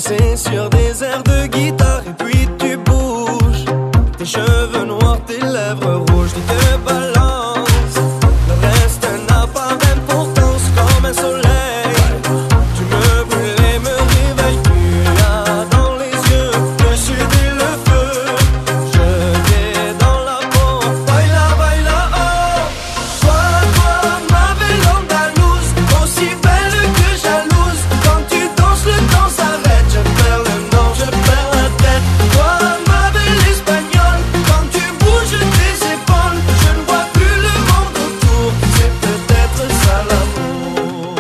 posé sur des airs de guitare et puis tu bouges. Tes cheveux noirs, tes lèvres rouges, tu te balances. Le reste n'a pas d'importance comme un soleil. Tu me brûles et me réveilles. Tu as dans les yeux, je suis dès le feu. Je t'ai dans la peau. Baila, baila, oh. Toi, ma belle andalouse, aussi belle que jalouse. Quand tu danses, le temps s'arrête. Je perds le nord, je perds la tête. Toi, ma belle espagnole, quand tu bouges tes épaules, je ne vois plus le monde autour. C'est peut-être ça l'amour.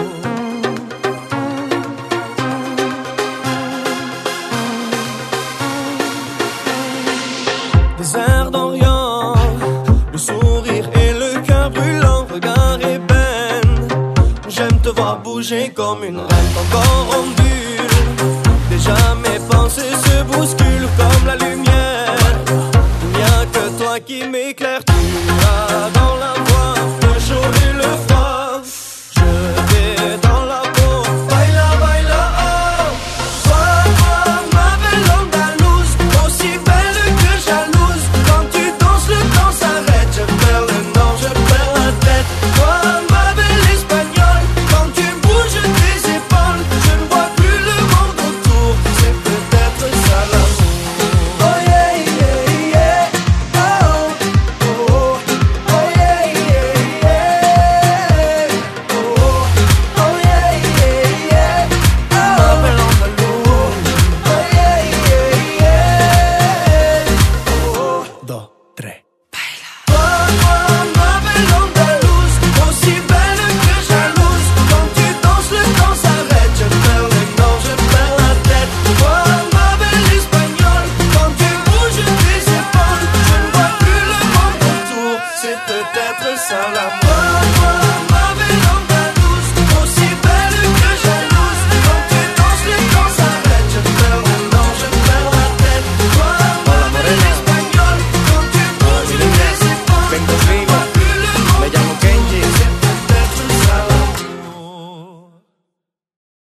Des airs d'Orient, le sourire et le cœur brûlant, regard ébène. J'aime te voir bouger comme une reine, ton corps ondule. Déjà mes pensées se bousculent comme la lumière. Il n'y a que toi qui m'éclaire. Tu as dans la voix le chaud et le froid. Je t'ai dans la peau. Baila, baila, oh. Toi, ma belle andalouse, aussi belle que jalouse. Quand tu danses, le temps s'arrête. Je perds le nord, je perds la tête. Toi, ma belle espagnole, quand tu bouges tes épaules, je ne vois plus le monde autour. C'est peut-être ça l'amour. Oh yeah, yeah, yeah. Oh, oh, oh, oh yeah, yeah, yeah. Oh, oh yeah, yeah, yeah. Ma belle andalouse. Oh yeah, yeah, yeah. Oh, dos, tres. Toi, ma belle andalouse, aussi belle que jalouse. Quand tu danses, le temps s'arrête. Je perds le nord, je perds la tête. Toi, ma belle espagnole, quand tu bouges tes épaules, je ne vois plus le monde autour. C'est peut-être ça l'amour.